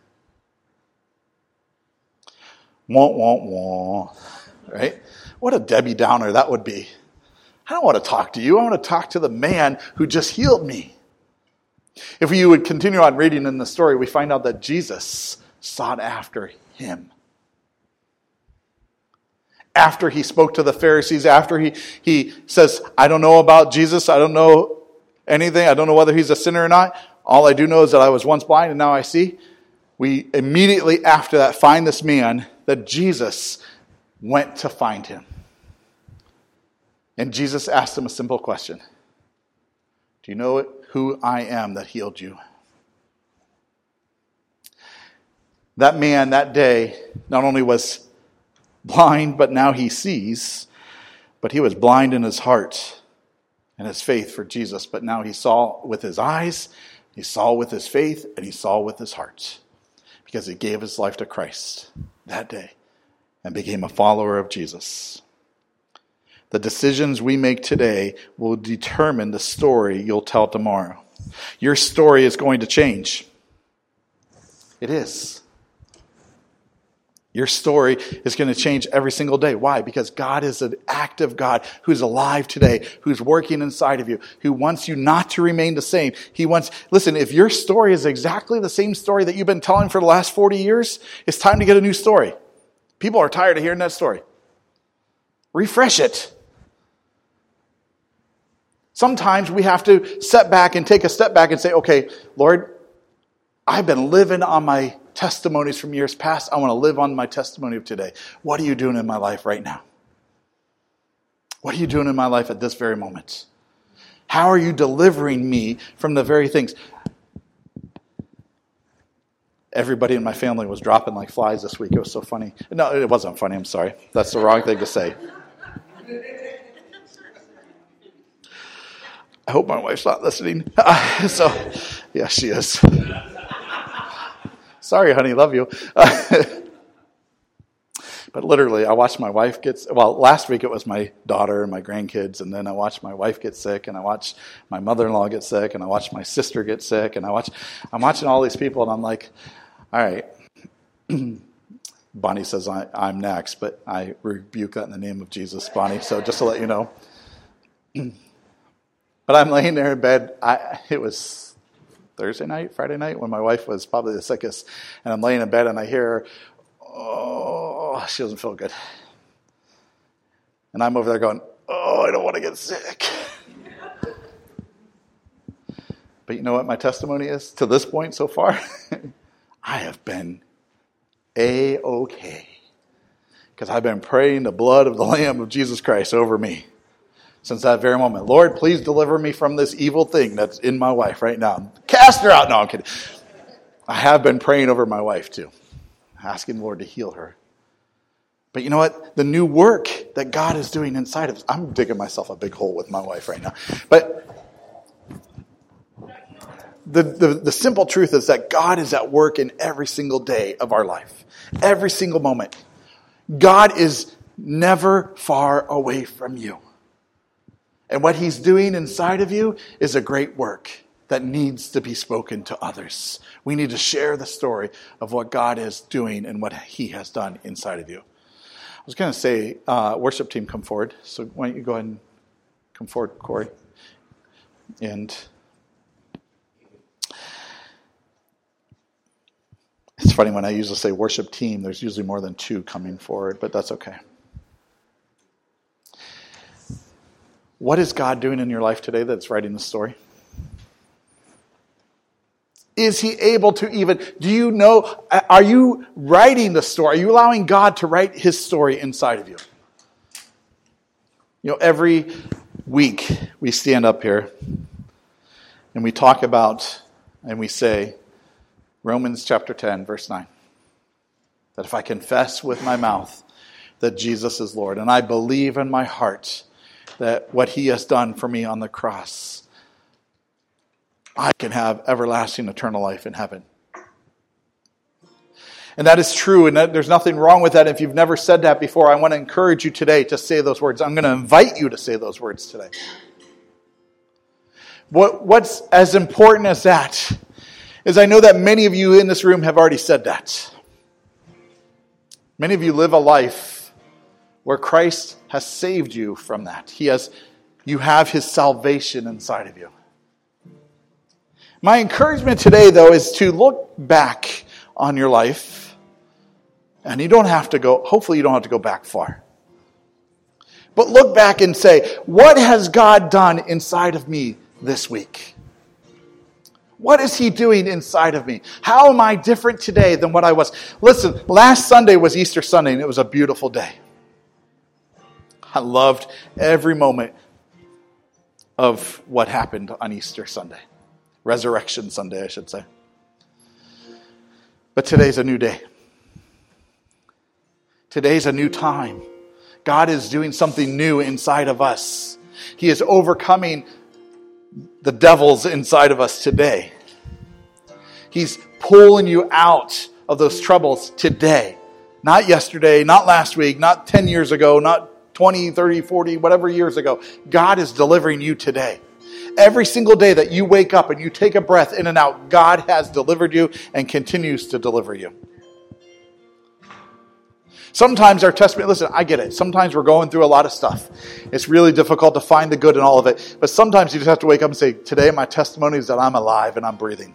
Wah, wah, wah. Right? What a Debbie Downer that would be. I don't want to talk to you. I want to talk to the man who just healed me. If you would continue on reading in the story, we find out that Jesus sought after him. After he spoke to the Pharisees, after he says, I don't know about Jesus. I don't know anything. I don't know whether he's a sinner or not. All I do know is that I was once blind and now I see. We immediately after that find this man that Jesus went to find him. And Jesus asked him a simple question. Do you know who I am that healed you? That man that day not only was blind, but now he sees. But he was blind in his heart and his faith for Jesus. But now he saw with his eyes, he saw with his faith, and he saw with his heart. Because he gave his life to Christ that day and became a follower of Jesus. The decisions we make today will determine the story you'll tell tomorrow. Your story is going to change. It is. Your story is going to change every single day. Why? Because God is an active God who's alive today, who's working inside of you, who wants you not to remain the same. Listen, if your story is exactly the same story that you've been telling for the last 40 years, it's time to get a new story. People are tired of hearing that story. Refresh it. Sometimes we have to set back and take a step back and say, okay, Lord, I've been living on my testimonies from years past. I want to live on my testimony of today. What are you doing in my life right now? What are you doing in my life at this very moment? How are you delivering me from the very things? Everybody in my family was dropping like flies this week. It was so funny. No, it wasn't funny. I'm sorry. That's the wrong thing to say. I hope my wife's not listening. Yeah, she is. Sorry, honey, love you. But literally, I watched my wife last week it was my daughter and my grandkids, and then I watched my wife get sick, and I watched my mother-in-law get sick, and I watched my sister get sick, and I'm watching all these people, and I'm like, all right. Bonnie says I'm next, but I rebuke that in the name of Jesus, Bonnie, so just to let you know. But I'm laying there in bed. It was Friday night, when my wife was probably the sickest. And I'm laying in bed and I hear her, oh, she doesn't feel good. And I'm over there going, oh, I don't want to get sick. But you know what my testimony is to this point so far? I have been A-okay. Because I've been praying the blood of the Lamb of Jesus Christ over me. Since that very moment. Lord, please deliver me from this evil thing that's in my wife right now. Cast her out. No, I'm kidding. I have been praying over my wife too. Asking the Lord to heal her. But you know what? The new work that God is doing inside of us. I'm digging myself a big hole with my wife right now. But the simple truth is that God is at work in every single day of our life. Every single moment. God is never far away from you. And what he's doing inside of you is a great work that needs to be spoken to others. We need to share the story of what God is doing and what he has done inside of you. I was going to say, worship team, come forward. So why don't you go ahead and come forward, Corey. And it's funny when I usually say worship team, there's usually more than two coming forward, but that's okay. What is God doing in your life today that's writing the story? Is he able to even, do you know, are you writing the story? Are you allowing God to write his story inside of you? You know, every week we stand up here and we talk about and we say, Romans chapter 10, verse 9, that if I confess with my mouth that Jesus is Lord and I believe in my heart that what he has done for me on the cross, I can have everlasting eternal life in heaven. And that is true, and there's nothing wrong with that. If you've never said that before, I want to encourage you today to say those words. I'm going to invite you to say those words today. What's as important as that is I know that many of you in this room have already said that. Many of you live a life where Christ has saved you from that. You have his salvation inside of you. My encouragement today, though, is to look back on your life. And hopefully you don't have to go back far. But look back and say, what has God done inside of me this week? What is he doing inside of me? How am I different today than what I was? Listen, last Sunday was Easter Sunday, and it was a beautiful day. I loved every moment of what happened on Easter Sunday. Resurrection Sunday, I should say. But today's a new day. Today's a new time. God is doing something new inside of us. He is overcoming the devils inside of us today. He's pulling you out of those troubles today. Not yesterday, not last week, not 10 years ago, not 20, 30, 40, whatever years ago. God is delivering you today. Every single day that you wake up and you take a breath in and out, God has delivered you and continues to deliver you. Sometimes our testimony, listen, I get it. Sometimes we're going through a lot of stuff. It's really difficult to find the good in all of it. But sometimes you just have to wake up and say, today my testimony is that I'm alive and I'm breathing.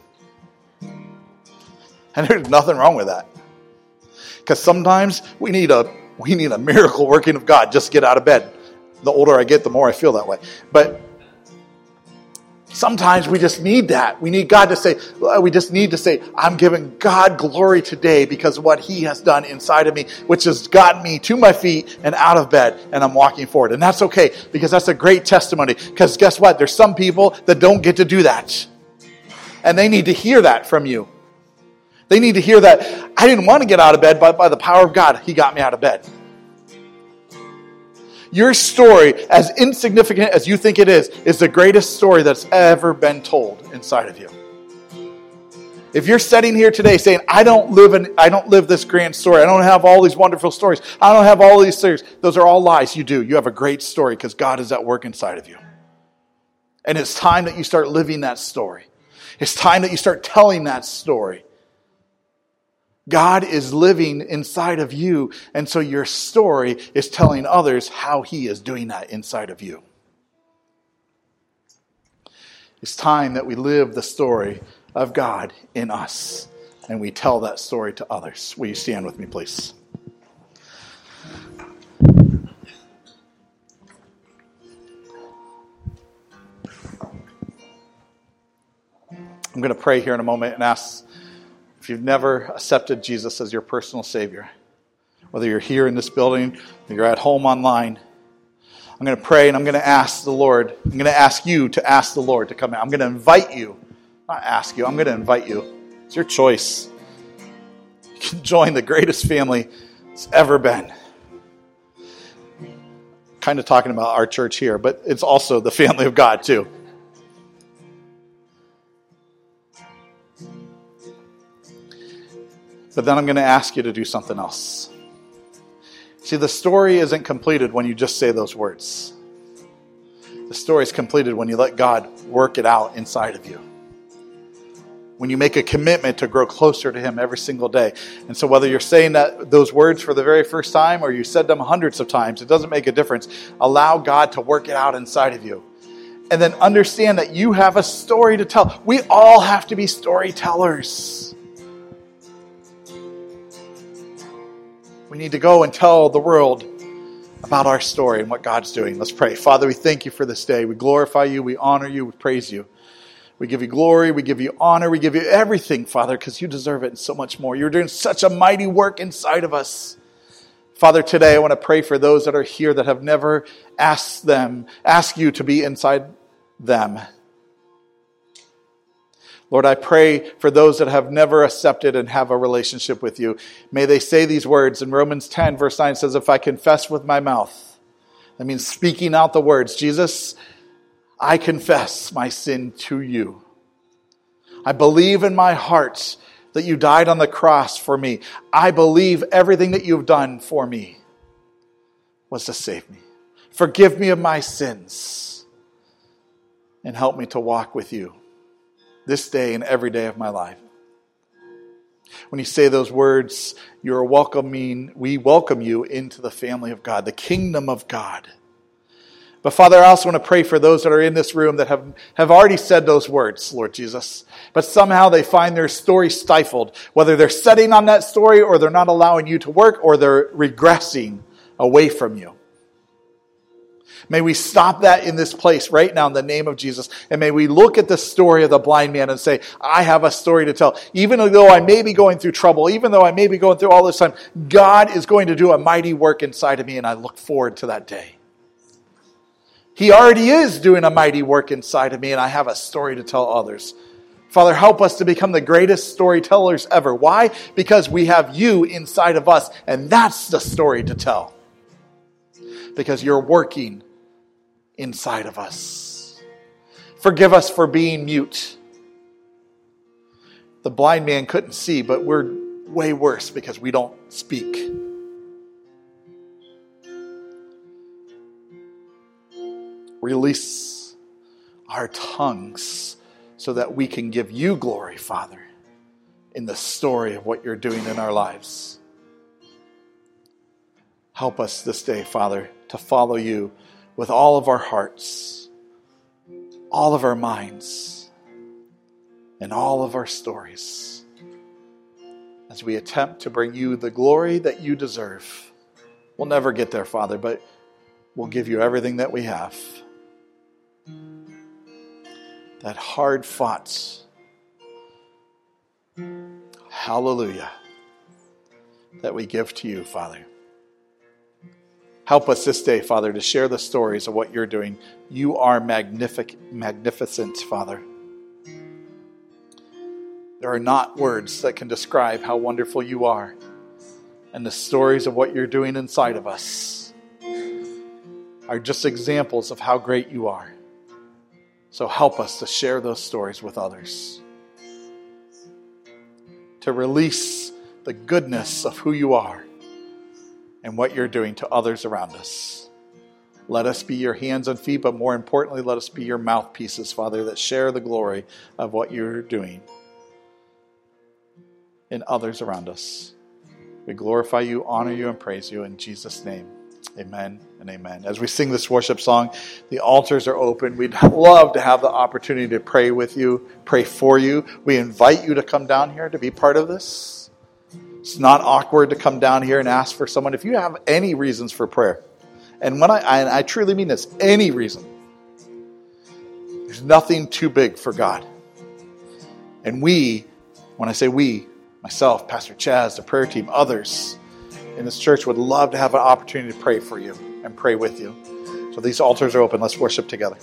And there's nothing wrong with that. Because sometimes we need a miracle working of God just to get out of bed. The older I get, the more I feel that way. But sometimes we just need that. We need God to say, I'm giving God glory today because of what he has done inside of me, which has gotten me to my feet and out of bed, and I'm walking forward. And that's okay, because that's a great testimony. Because guess what? There's some people that don't get to do that. And they need to hear that from you. They need to hear that I didn't want to get out of bed, but by the power of God, he got me out of bed. Your story, as insignificant as you think it is the greatest story that's ever been told inside of you. If you're sitting here today saying, I don't live this grand story, I don't have all these wonderful stories, I don't have all these stories, those are all lies. You do. You have a great story because God is at work inside of you. And it's time that you start living that story. It's time that you start telling that story. God is living inside of you, and so your story is telling others how he is doing that inside of you. It's time that we live the story of God in us, and we tell that story to others. Will you stand with me, please? I'm going to pray here in a moment and ask, if you've never accepted Jesus as your personal Savior, whether you're here in this building or you're at home online, I'm going to pray and I'm going to ask the Lord. I'm going to ask you to ask the Lord to come in. I'm going to invite you, not ask you, I'm going to invite you. It's your choice. You can join the greatest family it's ever been. Kind of talking about our church here, but it's also the family of God too. But then I'm going to ask you to do something else. See, the story isn't completed when you just say those words. The story is completed when you let God work it out inside of you. When you make a commitment to grow closer to him every single day. And so whether you're saying those words for the very first time or you said them hundreds of times, it doesn't make a difference. Allow God to work it out inside of you. And then understand that you have a story to tell. We all have to be storytellers. We need to go and tell the world about our story and what God's doing. Let's pray. Father, we thank you for this day. We glorify you. We honor you. We praise you. We give you glory. We give you honor. We give you everything, Father, because you deserve it and so much more. You're doing such a mighty work inside of us. Father, today I want to pray for those that are here that have never asked you to be inside them. Lord, I pray for those that have never accepted and have a relationship with you. May they say these words. In Romans 10, verse 9 says, if I confess with my mouth That means speaking out the words, Jesus, I confess my sin to you. I believe in my heart that you died on the cross for me. I believe everything that you've done for me was to save me. Forgive me of my sins and help me to walk with you this day and every day of my life. When you say those words, we welcome you into the family of God, the kingdom of God. But Father, I also want to pray for those that are in this room that have already said those words, Lord Jesus. But somehow they find their story stifled. Whether they're setting on that story or they're not allowing you to work or they're regressing away from you. May we stop that in this place right now in the name of Jesus. And may we look at the story of the blind man and say, I have a story to tell. Even though I may be going through trouble, even though I may be going through all this time, God is going to do a mighty work inside of me, and I look forward to that day. He already is doing a mighty work inside of me, and I have a story to tell others. Father, help us to become the greatest storytellers ever. Why? Because we have you inside of us, and that's the story to tell. Because you're working inside of us. Forgive us for being mute. The blind man couldn't see, but we're way worse because we don't speak. Release our tongues so that we can give you glory, Father, in the story of what you're doing in our lives. Help us this day, Father, to follow you with all of our hearts, all of our minds, and all of our stories as we attempt to bring you the glory that you deserve. We'll never get there, Father, but we'll give you everything that we have. That hard fought, hallelujah, that we give to you, Father. Help us this day, Father, to share the stories of what you're doing. You are magnificent, Father. There are not words that can describe how wonderful you are. And the stories of what you're doing inside of us are just examples of how great you are. So help us to share those stories with others. To release the goodness of who you are and what you're doing to others around us. Let us be your hands and feet, but more importantly, let us be your mouthpieces, Father, that share the glory of what you're doing in others around us. We glorify you, honor you, and praise you in Jesus' name. Amen and amen. As we sing this worship song, the altars are open. We'd love to have the opportunity to pray with you, pray for you. We invite you to come down here to be part of this. It's not awkward to come down here and ask for someone. If you have any reasons for prayer, and when I truly mean this, any reason, there's nothing too big for God. And we, when I say we, myself, Pastor Chaz, the prayer team, others in this church would love to have an opportunity to pray for you and pray with you. So these altars are open. Let's worship together.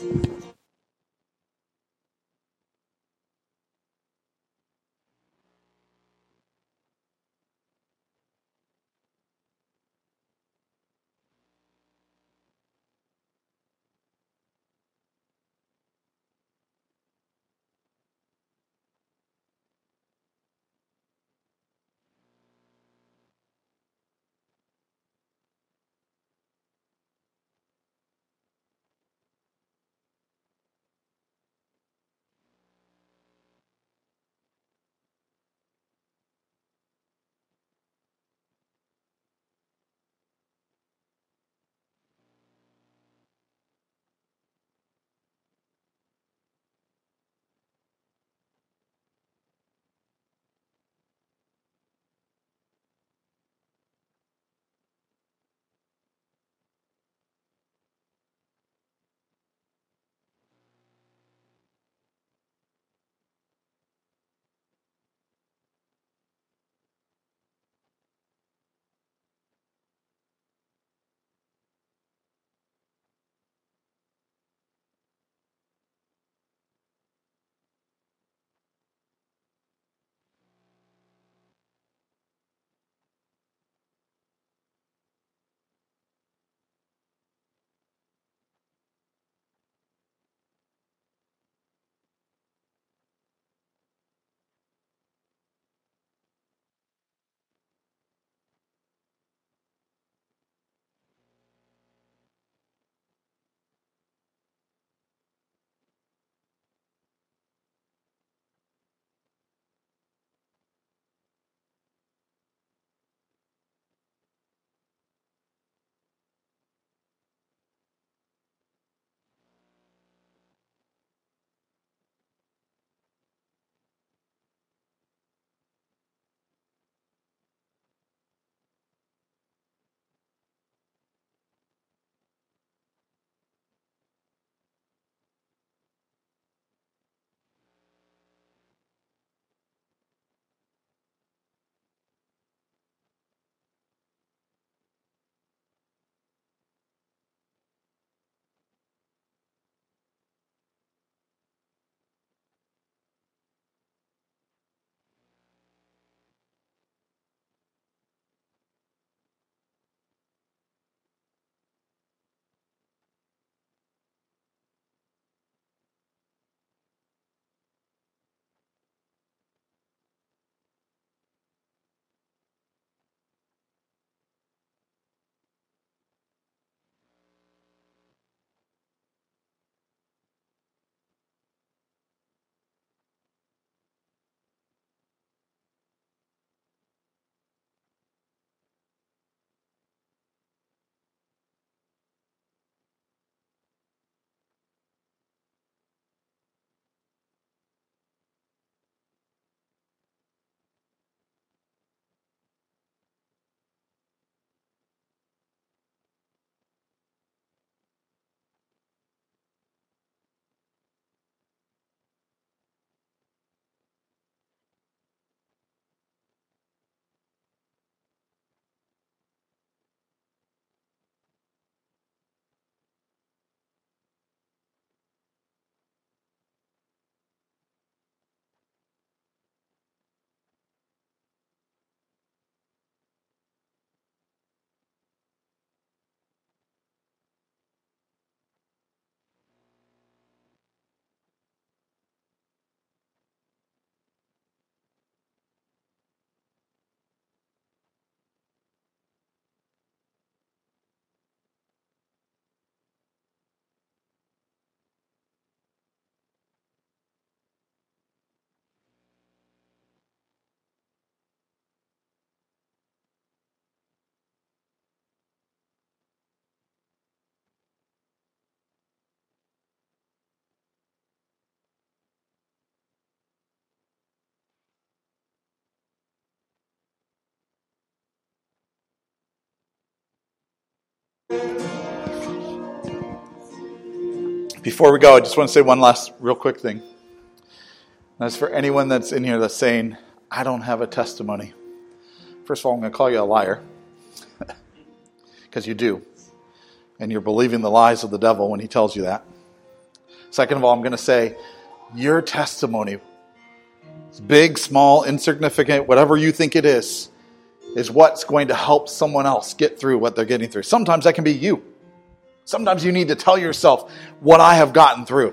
Before we go, I just want to say one last real quick thing. That's for anyone that's in here that's saying, I don't have a testimony. First of all, I'm going to call you a liar. Because you do. And you're believing the lies of the devil when he tells you that. Second of all, I'm going to say, your testimony, it's big, small, insignificant, whatever you think it is what's going to help someone else get through what they're getting through. Sometimes that can be you. Sometimes you need to tell yourself what I have gotten through.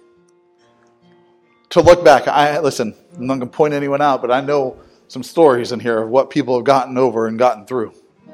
To look back, listen, I'm not going to point anyone out, but I know some stories in here of what people have gotten over and gotten through.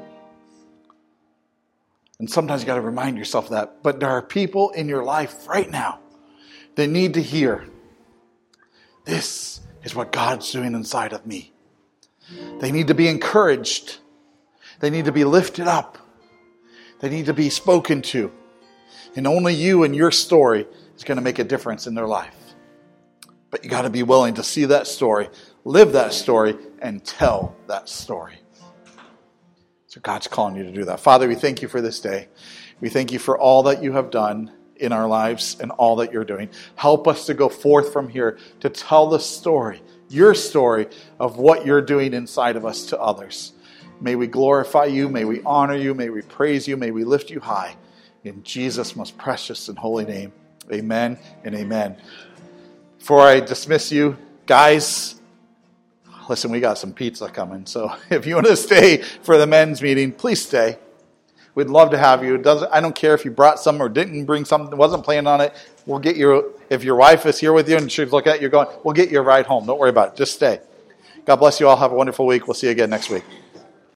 And sometimes you got to remind yourself that. But there are people in your life right now that need to hear, this is what God's doing inside of me. They need to be encouraged. They need to be lifted up. They need to be spoken to. And only you and your story is going to make a difference in their life. But you got to be willing to see that story, live that story, and tell that story. So God's calling you to do that. Father, we thank you for this day. We thank you for all that you have done in our lives and all that you're doing. Help us to go forth from here to tell the story, your story, of what you're doing inside of us to others. May we glorify you. May we honor you. May we praise you. May we lift you high. In Jesus' most precious and holy name, amen and amen. Before I dismiss you, guys, listen, we got some pizza coming. So if you want to stay for the men's meeting, please stay. We'd love to have you. I don't care if you brought some or didn't bring something, wasn't planning on it. We'll get you, if your wife is here with you and she's looking at you going, we'll get you a ride home. Don't worry about it. Just stay. God bless you all. Have a wonderful week. We'll see you again next week.